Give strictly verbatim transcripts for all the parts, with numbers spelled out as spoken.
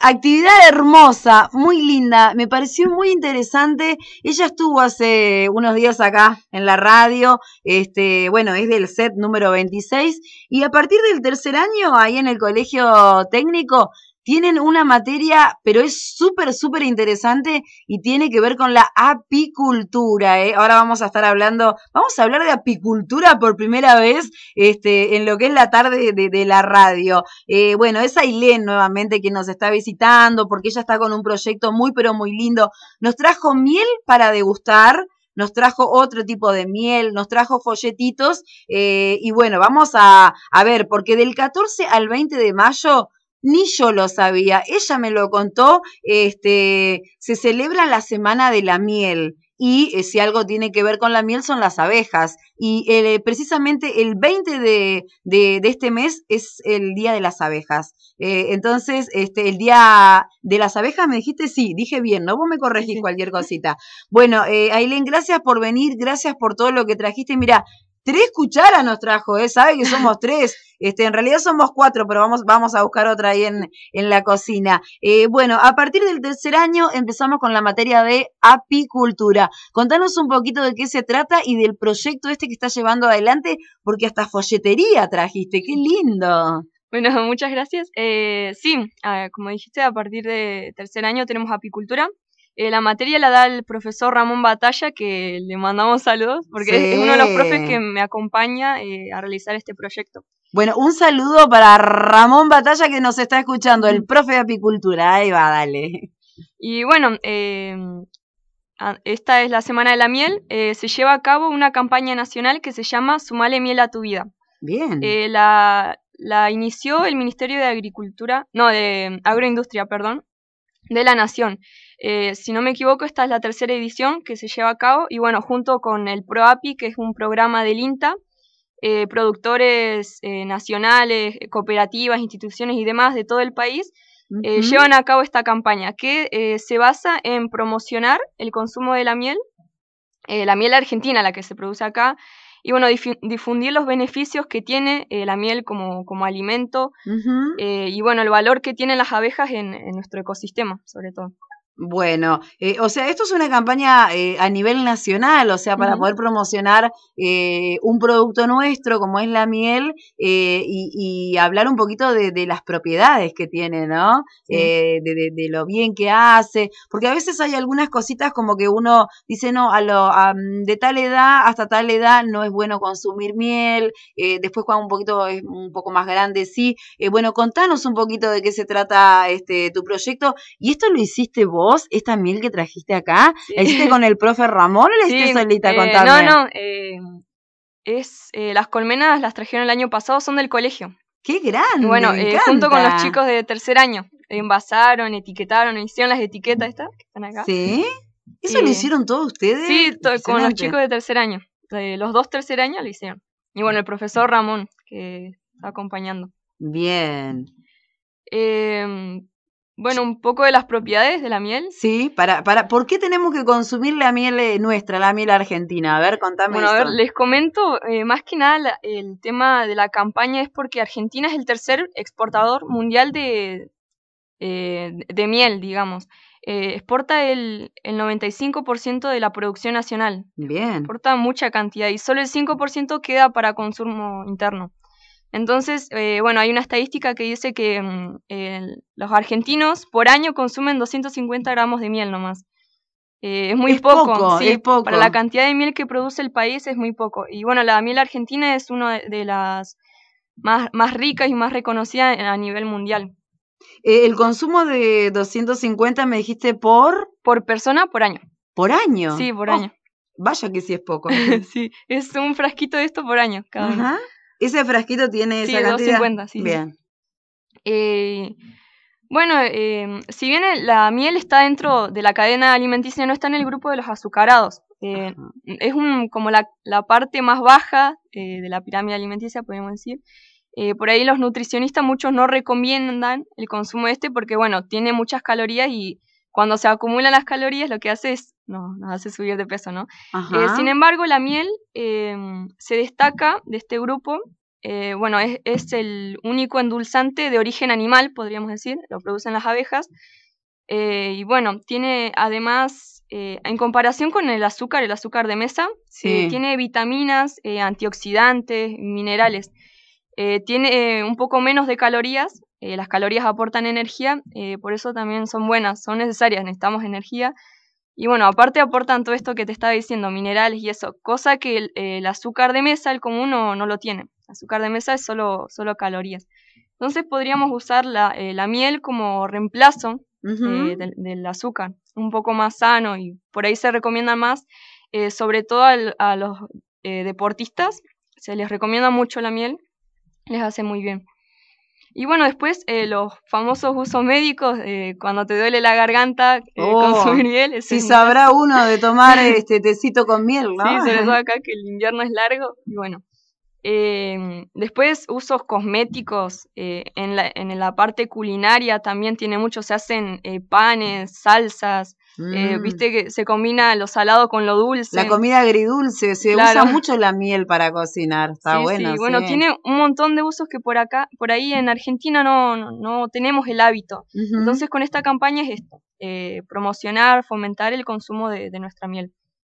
Actividad hermosa, muy linda, me pareció muy interesante. Ella estuvo hace unos días acá en la radio, este, bueno, es del set número veintiséis, y a partir del tercer año, ahí en el colegio técnico, tienen una materia, pero es súper, súper interesante y tiene que ver con la apicultura, ¿eh? Ahora vamos a estar hablando, vamos a hablar de apicultura por primera vez este, en lo que es la tarde de, de la radio. Eh, bueno, es Ailén nuevamente quien nos está visitando porque ella está con un proyecto muy, pero muy lindo. Nos trajo miel para degustar. Nos trajo otro tipo de miel, nos trajo folletitos, eh, y bueno, vamos a, a ver, porque del catorce al veinte de mayo ni yo lo sabía, ella me lo contó, este, se celebra la Semana de la Miel y eh, si algo tiene que ver con la miel son las abejas y eh, precisamente el veinte de, de, de este mes es el Día de las Abejas. Eh, entonces, este, el Día de las Abejas, ¿me dijiste? Sí, dije bien, ¿no? Vos me corregís sí. Cualquier cosita. Bueno, eh, Ailén, gracias por venir, gracias por todo lo que trajiste. Mira, tres cucharas nos trajo, ¿eh? ¿Sabe que somos tres? Este, en realidad somos cuatro, pero vamos, vamos a buscar otra ahí en, en la cocina. Eh, bueno, a partir del tercer año empezamos con la materia de apicultura. Contanos un poquito de qué se trata y del proyecto este que estás llevando adelante, porque hasta folletería trajiste. ¡Qué lindo! Bueno, muchas gracias. Eh, sí, eh, como dijiste, a partir de tercer año tenemos apicultura. Eh, la materia la da el profesor Ramón Batalla, que le mandamos saludos, porque sí. es, es uno de los profes que me acompaña eh, a realizar este proyecto. Bueno, un saludo para Ramón Batalla que nos está escuchando, el profe de apicultura. Ahí va, dale. Y bueno, eh, esta es la Semana de la Miel. Eh, se lleva a cabo una campaña nacional que se llama Sumale Miel a tu Vida. Bien. Eh, la, la inició el Ministerio de Agricultura, no, de Agroindustria, perdón, de la Nación. Eh, si no me equivoco, esta es la tercera edición que se lleva a cabo y bueno, junto con el PROAPI, que es un programa del INTA, eh, productores eh, nacionales, cooperativas, instituciones y demás de todo el país, eh, uh-huh. llevan a cabo esta campaña que eh, se basa en promocionar el consumo de la miel, eh, la miel argentina, la que se produce acá, y bueno, dif- difundir los beneficios que tiene eh, la miel como, como alimento, uh-huh. eh, y bueno, el valor que tienen las abejas en, en nuestro ecosistema, sobre todo. Bueno, eh, o sea, esto es una campaña eh, a nivel nacional, o sea, para uh-huh. poder promocionar eh, un producto nuestro como es la miel eh, y, y hablar un poquito de, de las propiedades que tiene, ¿no? Sí. Eh, de, de, de lo bien que hace, porque a veces hay algunas cositas como que uno dice, no, a lo, a, de tal edad hasta tal edad no es bueno consumir miel, eh, después cuando un poquito es un poco más grande, sí. Eh, bueno, contanos un poquito de qué se trata este tu proyecto, y esto lo hiciste vos. ¿Vos, esta miel que trajiste acá, sí. la hiciste con el profe Ramón o la hiciste sí, solita? Eh, Contame. no, no, eh, es, eh, las colmenas las trajeron el año pasado, son del colegio. ¡Qué grande! Y bueno, me eh, junto con los chicos de tercer año, envasaron, etiquetaron, hicieron las etiquetas estas que están acá. ¿Sí? ¿Eso eh, lo hicieron todos ustedes? Sí, to- con los chicos de tercer año. Eh, los dos tercer años lo hicieron. Y bueno, el profesor Ramón, que está acompañando. Bien. Eh... Bueno, un poco de las propiedades de la miel. Sí, para, para, ¿por qué tenemos que consumir la miel nuestra, la miel argentina? A ver, contame Bueno, eso. a ver, les comento, eh, más que nada la, el tema de la campaña es porque Argentina es el tercer exportador mundial de, eh, de miel, digamos. Eh, exporta el, el noventa y cinco por ciento de la producción nacional. Bien. Exporta mucha cantidad y solo el cinco por ciento queda para consumo interno. Entonces, eh, bueno, hay una estadística que dice que mm, eh, los argentinos por año consumen doscientos cincuenta gramos de miel nomás. Eh, es muy es poco, poco sí, es poco. Para la cantidad de miel que produce el país es muy poco. Y bueno, la miel argentina es una de, de las más, más ricas y más reconocidas a nivel mundial. Eh, el consumo de doscientos cincuenta me dijiste por... Por persona, por año. ¿Por año? Sí, por oh, año. Vaya que sí es poco. Sí, es un frasquito de esto por año cada uno. Ajá. ¿Ese frasquito tiene sí, esa cantidad? doscientos cincuenta, sí. Bien. Sí. Eh, bueno, eh, si bien la miel está dentro de la cadena alimenticia, no está en el grupo de los azucarados. Eh, es un, como la, la parte más baja eh, de la pirámide alimenticia, podemos decir. Eh, por ahí los nutricionistas, muchos no recomiendan el consumo de este porque, bueno, tiene muchas calorías y cuando se acumulan las calorías lo que hace es, no, nos hace subir de peso, ¿no? Eh, sin embargo, la miel eh, se destaca de este grupo Eh, bueno, es, es el único endulzante de origen animal, podríamos decir, lo producen las abejas. Eh, y bueno, tiene además, eh, en comparación con el azúcar, el azúcar de mesa, Sí. eh, tiene vitaminas, eh, antioxidantes, minerales. Eh, tiene eh, un poco menos de calorías, eh, las calorías aportan energía, eh, por eso también son buenas, son necesarias, necesitamos energía. Y bueno, aparte aportan todo esto que te estaba diciendo, minerales y eso, cosa que el, el azúcar de mesa, el común, no, no lo tiene. El azúcar de mesa es solo, solo calorías. Entonces podríamos usar la, eh, la miel como reemplazo Uh-huh. eh, del, del azúcar, un poco más sano, y por ahí se recomienda más, eh, sobre todo al, a los eh, deportistas, se les recomienda mucho la miel, les hace muy bien. Y bueno, después eh, los famosos usos médicos, eh, cuando te duele la garganta, eh, Oh, consumir miel. Ese si es un sabrá clásico. uno de tomar este tecito con miel, ¿no? Sí, sobre todo acá que el invierno es largo. Y bueno, eh, después usos cosméticos, eh, en, la, en la parte culinaria también tiene mucho, se hacen eh, panes, salsas, eh, Mm. viste que se combina lo salado con lo dulce. La comida agridulce, se Claro. usa mucho la miel para cocinar, está Sí, bueno, sí, bueno, sí. tiene un montón de usos que por acá, por ahí en Argentina no, no, no tenemos el hábito. Uh-huh. Entonces con esta campaña es esto, eh, promocionar, fomentar el consumo de, de nuestra miel.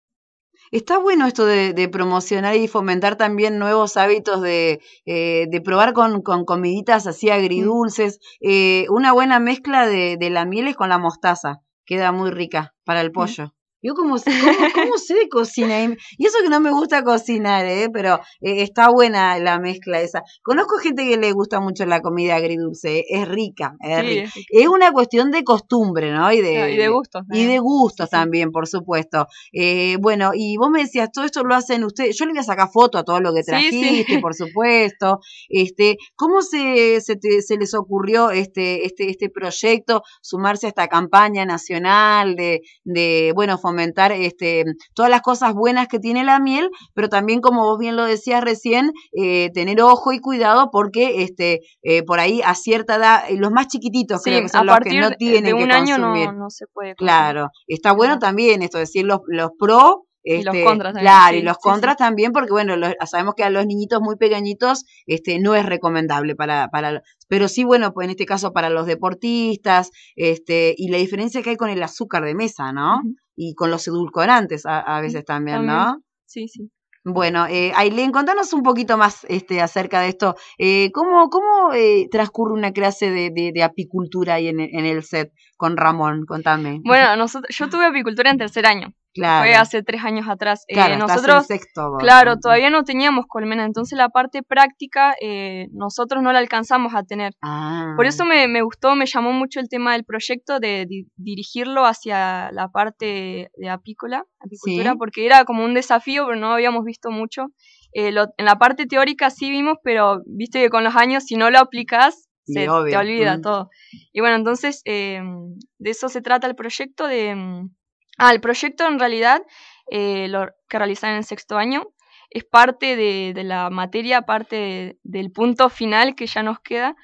Está bueno esto de, de promocionar y fomentar también nuevos hábitos de, eh, de probar con, con comiditas así agridulces. Mm. Eh, una buena mezcla de, de la miel es con la mostaza, queda muy rica para el pollo. Mm. Yo como sé, ¿cómo, cómo sé de cocina? Y eso que no me gusta cocinar, ¿eh? Pero eh, está buena la mezcla esa. Conozco gente que le gusta mucho la comida agridulce, ¿eh? Es rica, es, sí, rica. es rica. Es una cuestión de costumbre, ¿no? Y de, claro, y de gustos. Y de gustos sí, también, sí. por supuesto. Eh, bueno, y vos me decías, todo esto lo hacen ustedes. Yo le voy a sacar foto a todo lo que trajiste, sí, sí. por supuesto. Este, ¿cómo se, se, te, se les ocurrió este, este, este proyecto, sumarse a esta campaña nacional de, de bueno, fomentar este, todas las cosas buenas que tiene la miel, pero también, como vos bien lo decías recién, eh, tener ojo y cuidado porque este, eh, por ahí a cierta edad, los más chiquititos sí, creo que son los que no tienen de un que año consumir. No, no se puede consumir. Claro, está bueno también esto, decir los, los pro. Este, y los contras también. Claro, sí, y los sí, contras sí. también, porque bueno, los, sabemos que a los niñitos muy pequeñitos este, no es recomendable para, para, pero sí, bueno, pues en este caso para los deportistas, este, y la diferencia que hay con el azúcar de mesa, ¿no? Uh-huh. Y con los edulcorantes a, a veces también, también, ¿no? Sí, sí. Bueno, eh, Ailén, contanos un poquito más este, acerca de esto. Eh, ¿Cómo, cómo eh, transcurre una clase de, de, de apicultura ahí en, en el set con Ramón? Contame. Bueno, nosotros, yo tuve apicultura en tercer año. Claro. Fue hace tres años atrás. Claro, eh, nosotros, estás en sexto vos, claro, ¿no? todavía no teníamos colmena, entonces la parte práctica eh, nosotros no la alcanzamos a tener. Ah. Por eso me, me gustó, me llamó mucho el tema del proyecto de di dirigirlo hacia la parte de apícola, apicultura, ¿sí? Porque era como un desafío, pero no habíamos visto mucho. Eh, lo, en la parte teórica sí vimos, pero viste que con los años si no lo aplicás, se obvio. te olvida mm. todo. Y bueno, entonces eh, de eso se trata el proyecto de... Ah, el proyecto en realidad, eh, lo que realizan en el sexto año, es parte de, de la materia, parte de, del punto final que ya nos queda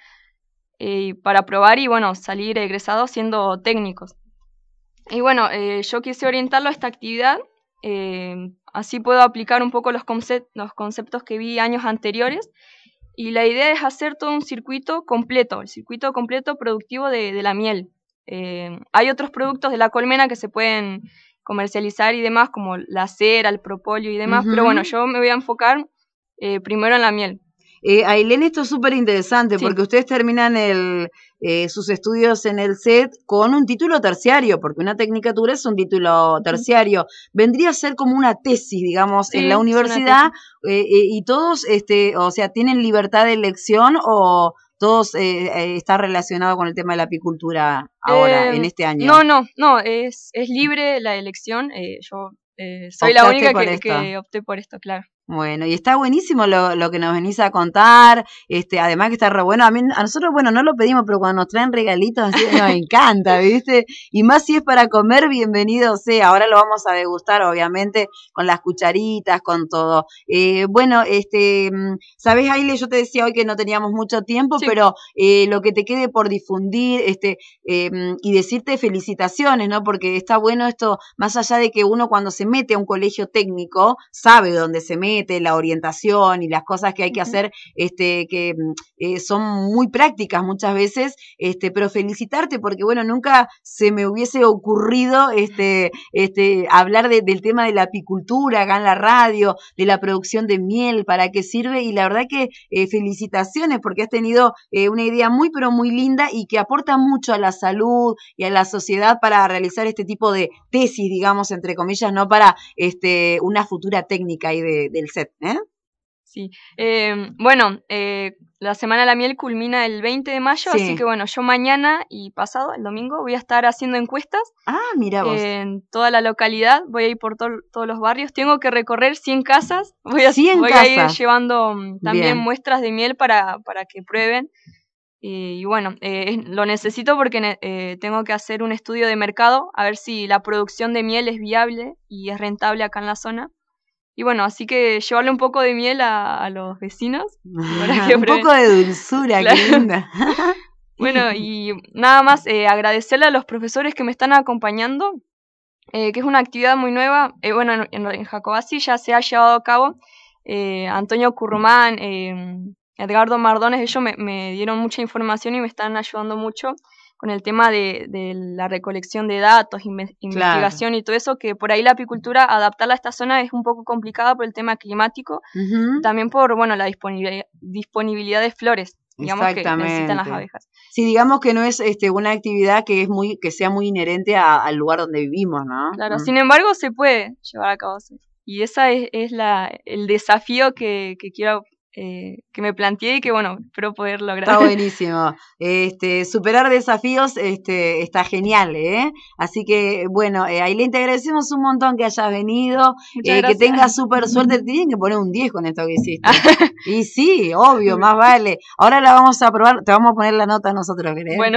eh, para probar y bueno, salir egresados siendo técnicos. Y bueno, eh, yo quise orientarlo a esta actividad, eh, así puedo aplicar un poco los, concep los conceptos que vi años anteriores. Y la idea es hacer todo un circuito completo, el circuito completo productivo de, de la miel. Eh, hay otros productos de la colmena que se pueden comercializar y demás, como la cera, el propóleo y demás, uh-huh. Pero bueno, yo me voy a enfocar eh, primero en la miel. Eh, Ailén, esto es súper interesante sí. porque ustedes terminan el, eh, sus estudios en el S E T con un título terciario, porque una tecnicatura es un título terciario. Sí. Vendría a ser como una tesis, digamos, sí, en la universidad, eh, eh, y todos, este, o sea, ¿tienen libertad de elección o todos eh, eh, está relacionado con el tema de la apicultura ahora, eh, en este año? No, no, no, es, es libre la elección. Eh, yo eh, soy Optaste la única por que, esto. que opté por esto, claro. Bueno, y está buenísimo lo, lo que nos venís a contar, este, además que está re bueno, a mí, a nosotros, bueno, no lo pedimos, pero cuando nos traen regalitos así nos encanta, ¿viste? Y más si es para comer, bienvenido sea, ahora lo vamos a degustar, obviamente, con las cucharitas, con todo. Eh, bueno, este, ¿sabés, Aile? Yo te decía hoy que no teníamos mucho tiempo, sí. pero eh, lo que te quede por difundir, este, eh, y decirte felicitaciones, ¿no? Porque está bueno esto, más allá de que uno cuando se mete a un colegio técnico, sabe dónde se mete, mete, la orientación y las cosas que hay que hacer, este, que eh, son muy prácticas muchas veces, este, pero felicitarte porque, bueno, nunca se me hubiese ocurrido este, este, hablar de, del tema de la apicultura acá en la radio, de la producción de miel, para qué sirve, y la verdad que eh, felicitaciones porque has tenido eh, una idea muy, pero muy linda y que aporta mucho a la salud y a la sociedad para realizar este tipo de tesis, digamos, entre comillas, no para este, una futura técnica ahí de, del S E T, ¿eh? Sí, eh, bueno, eh, la Semana de la Miel culmina el veinte de mayo, Sí. así que bueno, yo mañana y pasado, el domingo, voy a estar haciendo encuestas Ah, mira vos. en toda la localidad, voy a ir por to todos los barrios, tengo que recorrer cien casas, voy a, cien voy a ir casas. llevando um, también Bien. muestras de miel para, para que prueben. Y, y bueno, eh, lo necesito porque ne eh, tengo que hacer un estudio de mercado, a ver si la producción de miel es viable y es rentable acá en la zona. Y bueno, así que llevarle un poco de miel a, a los vecinos. Para que un prueben. poco de dulzura, Claro. qué linda. Bueno, y nada más eh, agradecerle a los profesores que me están acompañando, eh, que es una actividad muy nueva. Eh, bueno, en, en, en Jacobasi ya se ha llevado a cabo. Eh, Antonio Currumán, eh, Edgardo Mardones, ellos me, me dieron mucha información y me están ayudando mucho con el tema de, de la recolección de datos, inve investigación Claro. y todo eso, que por ahí la apicultura, adaptarla a esta zona es un poco complicada por el tema climático, Uh-huh. y también por, bueno, la disponibilidad, disponibilidad de flores, digamos, que necesitan las abejas. Sí, digamos que no es este, una actividad que es muy, que sea muy inherente a, al lugar donde vivimos, ¿no? Claro, Mm. sin embargo se puede llevar a cabo, sí. Y ese es, es la, el desafío que, que quiero Eh, que me planteé y que bueno, espero poder lograr. Está buenísimo. Este, superar desafíos este, está genial, ¿eh? Así que, bueno, eh, Ailén, te agradecemos un montón que hayas venido, eh, que tengas súper suerte. Te tienen que poner un diez con esto que hiciste. Y sí, obvio, más vale. Ahora la vamos a probar, te vamos a poner la nota nosotros, ¿querés? Bueno.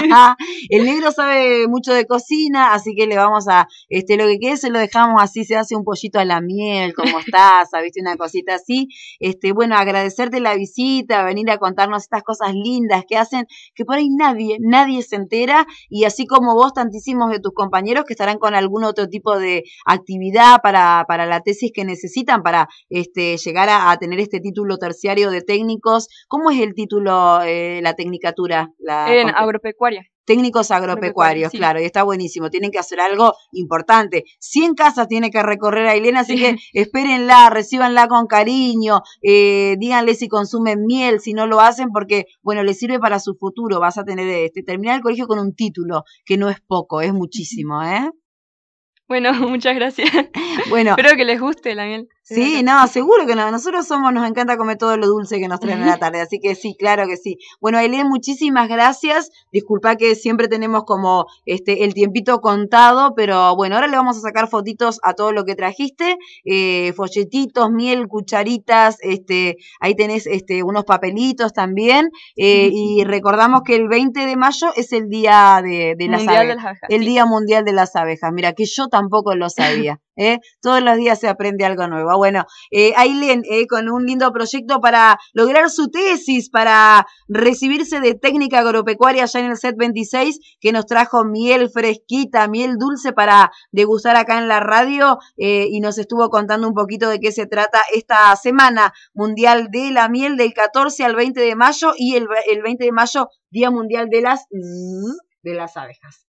El negro sabe mucho de cocina, así que le vamos a, este, lo que quede se lo dejamos así, se hace un pollito a la miel, como estás, ¿viste? Una cosita así. Este, bueno, agradecerte la visita, venir a contarnos estas cosas lindas que hacen, que por ahí nadie, nadie se entera, y así como vos, tantísimos de tus compañeros que estarán con algún otro tipo de actividad para, para la tesis que necesitan para este, llegar a, a tener este título terciario de técnicos. ¿Cómo es el título, eh, la tecnicatura? La en agropecuaria. Técnicos agropecuarios, sí. Claro, y está buenísimo, tienen que hacer algo importante. cien casas tiene que recorrer Ailén, así sí. que espérenla, recíbanla con cariño, eh, díganle si consumen miel, si no lo hacen, porque, bueno, les sirve para su futuro, vas a tener, este, terminar el colegio con un título, que no es poco, es muchísimo, ¿eh? Bueno, muchas gracias. Bueno, espero que les guste la miel. Sí, no, seguro que no. Nosotros somos, nos encanta comer todo lo dulce que nos traen a la tarde, así que sí, claro que sí. Bueno, Ailén, muchísimas gracias. Disculpa que siempre tenemos como este el tiempito contado, pero bueno, ahora le vamos a sacar fotitos a todo lo que trajiste, eh, folletitos, miel, cucharitas, este, ahí tenés este unos papelitos también, eh, y recordamos que el veinte de mayo es el día de, de las mundial abejas, de las abejas, el sí. Día Mundial de las Abejas. Mira, que yo tampoco lo sabía, ¿eh? Todos los días se aprende algo nuevo. Bueno, eh, Ailén, eh, con un lindo proyecto para lograr su tesis, para recibirse de técnica agropecuaria allá en el S E T veintiséis, que nos trajo miel fresquita, miel dulce para degustar acá en la radio, eh, y nos estuvo contando un poquito de qué se trata esta Semana Mundial de la Miel del catorce al veinte de mayo, y el, el veinte de mayo, Día Mundial de las, de las Abejas.